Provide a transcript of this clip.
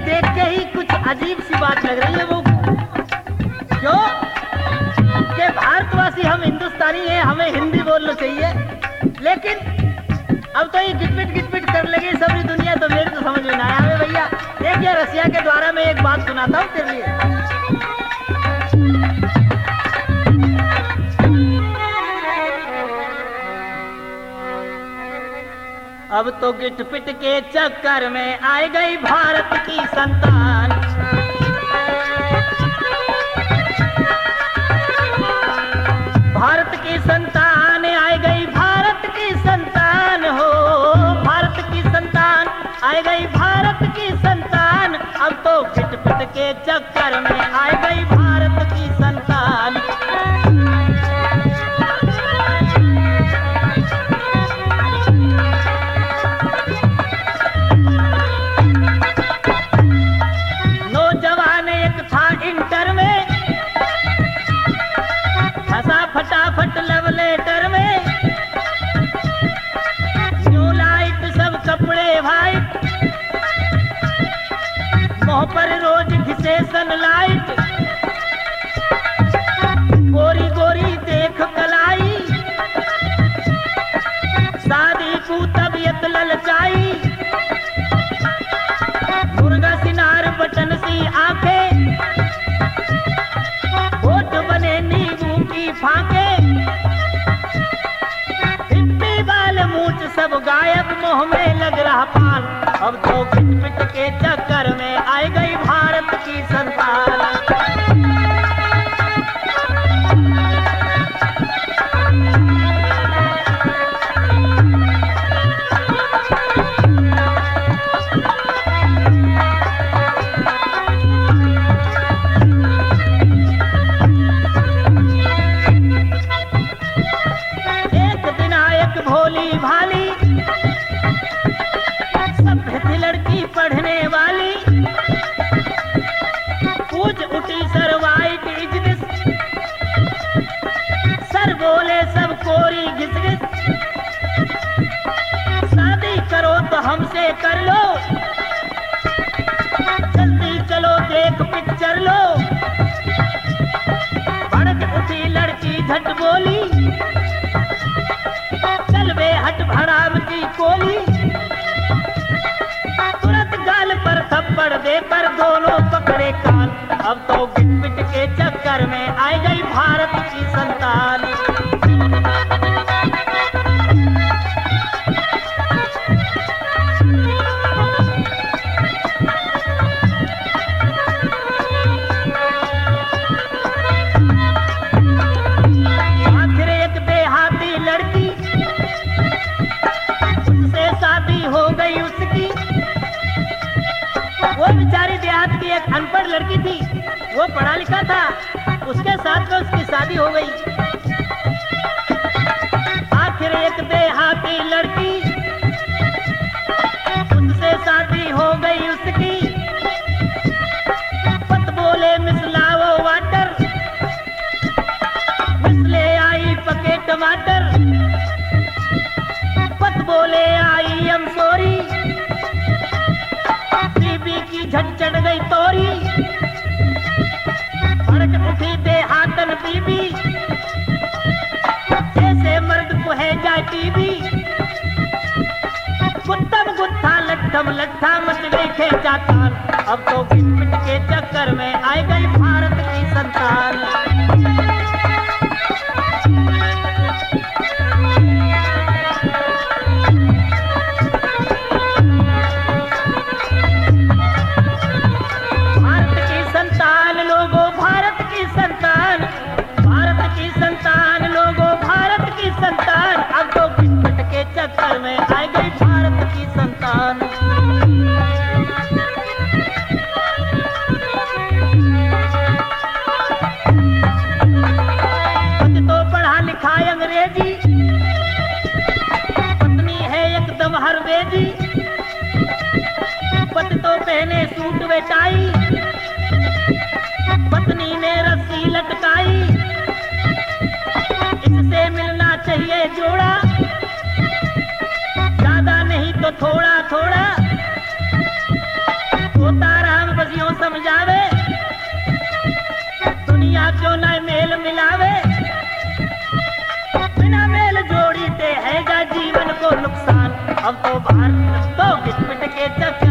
देख के ही कुछ अजीब सी बात लग रही है वो क्यों कि भारतवासी हम हिंदुस्तानी हैं, हमें हिंदी बोलना चाहिए, लेकिन अब तो ये गिटपिट कर लगी सारी दुनिया, तो मेरे तो समझ में ना आया भैया। एक ये रसिया के द्वारा मैं एक बात सुनाता हूँ तेरे लिए। अब तो गिटपिट के चक्कर में आ गई भारत की संतान, भारत की संतान आ गई, भारत की संतान हो, भारत की संतान आ गई, भारत की संतान। अब तो गिटपिट के चक्कर में आ गई भारत की संतान। फटाफट लव लेटर में न्यू लाइट सब कपड़े वाइट, मुंह पर रोज घिसे सनलाइट, गोरी गोरी देख कलाई, शादी को तबीयत ललचाई, मुर्गा सिनार बटन सी आंखें, होठ बने नींबू की फांके, हिप्पी बाल मूंछ सब गायब, मुंह में लग रहा पान। अब तो गिटपिट के चक्कर में आ गई भारत की संतान। भोली भाली सभ्य थी लड़की पढ़ने वाली, पूछ उठी सर वाइट इजलिस, सर बोले सब कोरी घिसघिस, शादी करो तो हमसे कर लो, जल्दी चलो देख पिक्चर लो। भड़क उठी लड़की झट बोली, हट भड़ाम की कोली, तुरंत गाल पर थप्पड़ दे पर दोनों पकड़े कान। अब तो गिटपिट के चक्कर में आ गई भारत की संतान। आखिर एक देहाती लड़की, हो गई उसकी, वो बेचारी देहात की एक अनपढ़ लड़की थी, वो पढ़ा लिखा था, उसके साथ में उसकी शादी हो गई। आखिर एक देहाती लड़की, उससे शादी हो गई उसकी, पत बोले मिसलाओ वाटर, मिसले आई पके टमाटर, बोले आई एम सॉरी, बीबी की झट चढ़ गई तोरी, भड़क उठी देहातन बीबी, जैसे मर्द को है जाए टीबी, गुत्तम गुत्था लट्ठम लट्ठा मच गई खेचातान। अब तो गिटपिट के चक्कर में आ गई भारत की संतान। चक्कर में आ गई भारत की संतान। पति तो पढ़ा लिखा अंग्रेजी, पत्नी है एकदम हरवेजी, पति तो पहने सूट व टाई, पत्नी ने रस्सी लटकाई, इससे मिलना चाहिए जोड़ा, तो थोड़ा थोड़ा होता रहा समझावे, दुनिया क्यों न मेल मिलावे, बिना मेल जोड़ी ते हैगा जीवन को नुकसान। अब तो भारत तो घिट पिट के